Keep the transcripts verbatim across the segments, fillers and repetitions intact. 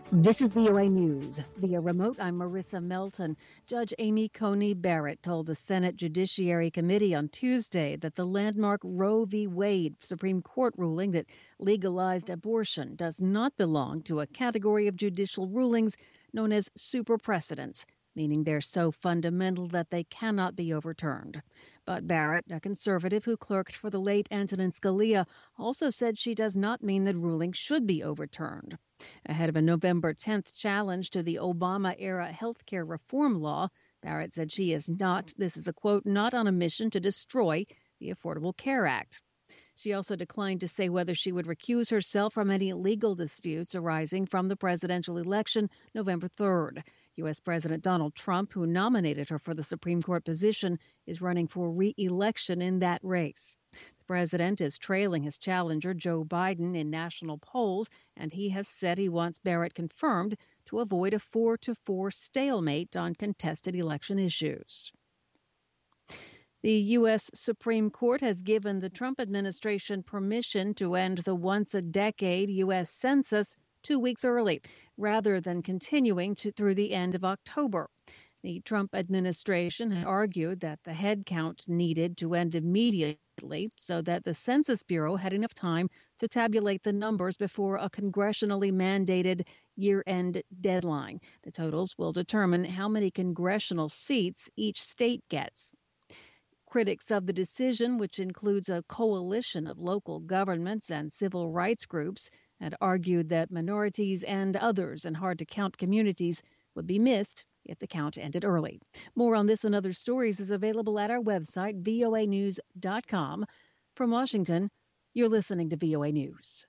This is V O A News. Via remote, I'm Marissa Melton. Judge Amy Coney Barrett told the Senate Judiciary Committee on Tuesday that the landmark Roe v. Wade Supreme Court ruling that legalized abortion does not belong to a category of judicial rulings known as super precedents, meaning they're so fundamental that they cannot be overturned. But Barrett, a conservative who clerked for the late Antonin Scalia, also said she does not mean the ruling should be overturned. Ahead of a November tenth challenge to the Obama-era health care reform law, Barrett said she is not, this is a quote, not on a mission to destroy the Affordable Care Act. She also declined to say whether she would recuse herself from any legal disputes arising from the presidential election November third. U S. President Donald Trump, who nominated her for the Supreme Court position, is running for re-election in that race. The president is trailing his challenger, Joe Biden, in national polls, and he has said he wants Barrett confirmed to avoid a four to four stalemate on contested election issues. The U S. Supreme Court has given the Trump administration permission to end the once-a-decade U S. Census two weeks early, rather than continuing to, through the end of October. The Trump administration had argued that the head count needed to end immediately so that the Census Bureau had enough time to tabulate the numbers before a congressionally mandated year-end deadline. The totals will determine how many congressional seats each state gets. Critics of the decision, which includes a coalition of local governments and civil rights groups, had argued that minorities and others in hard-to-count communities would be missed if the count ended early. More on this and other stories is available at our website, V O A news dot com. From Washington, you're listening to V O A News.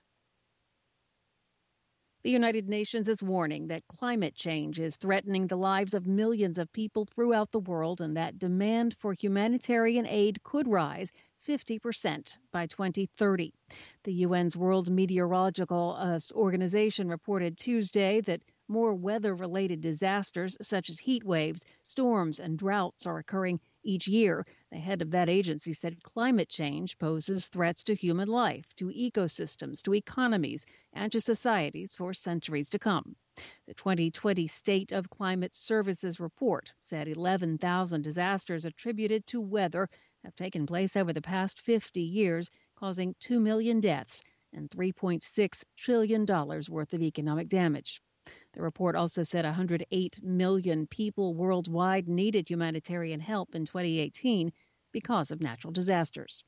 The United Nations is warning that climate change is threatening the lives of millions of people throughout the world and that demand for humanitarian aid could rise fifty percent by twenty thirty. The U N's World Meteorological uh, Organization reported Tuesday that more weather-related disasters such as heat waves, storms, and droughts are occurring each year. The head of that agency said climate change poses threats to human life, to ecosystems, to economies, and to societies for centuries to come. The twenty twenty State of Climate Services report said eleven thousand disasters attributed to weather have taken place over the past fifty years, causing two million deaths and three point six trillion dollars worth of economic damage. The report also said one hundred eight million people worldwide needed humanitarian help in twenty eighteen because of natural disasters.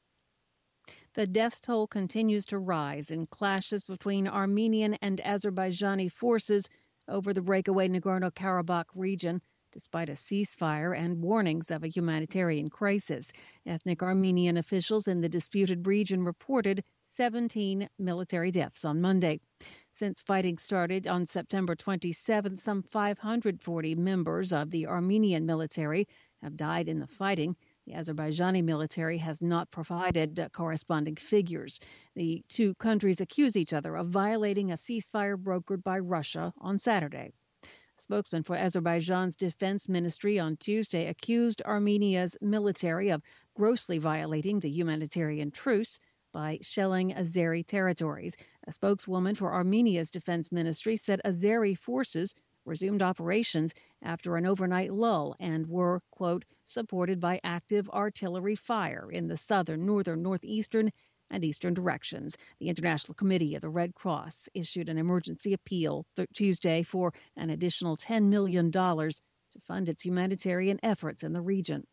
The death toll continues to rise in clashes between Armenian and Azerbaijani forces over the breakaway Nagorno-Karabakh region, despite a ceasefire and warnings of a humanitarian crisis. Ethnic Armenian officials in the disputed region reported seventeen military deaths on Monday. Since fighting started on September twenty-seventh, some five hundred forty members of the Armenian military have died in the fighting. The Azerbaijani military has not provided uh, corresponding figures. The two countries accuse each other of violating a ceasefire brokered by Russia on Saturday. A spokesman for Azerbaijan's defense ministry on Tuesday accused Armenia's military of grossly violating the humanitarian truce by shelling Azeri territories. A spokeswoman for Armenia's defense ministry said Azeri forces resumed operations after an overnight lull and were, quote, supported by active artillery fire in the southern, northern, northeastern, and eastern directions. The International Committee of the Red Cross issued an emergency appeal th- Tuesday for an additional ten million dollars to fund its humanitarian efforts in the region.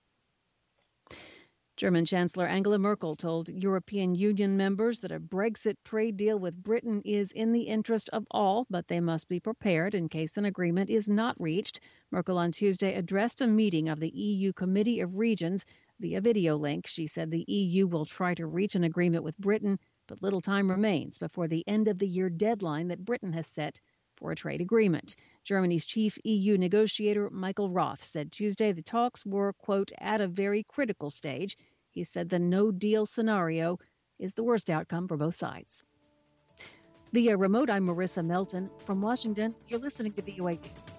German Chancellor Angela Merkel told European Union members that a Brexit trade deal with Britain is in the interest of all, but they must be prepared in case an agreement is not reached. Merkel on Tuesday addressed a meeting of the E U Committee of Regions via video link. She said the E U will try to reach an agreement with Britain, but little time remains before the end of the year deadline that Britain has set for a trade agreement. Germany's chief E U negotiator, Michael Roth, said Tuesday the talks were, quote, at a very critical stage. He said the no-deal scenario is the worst outcome for both sides. Via remote, I'm Marissa Melton. From Washington, you're listening to V O A News.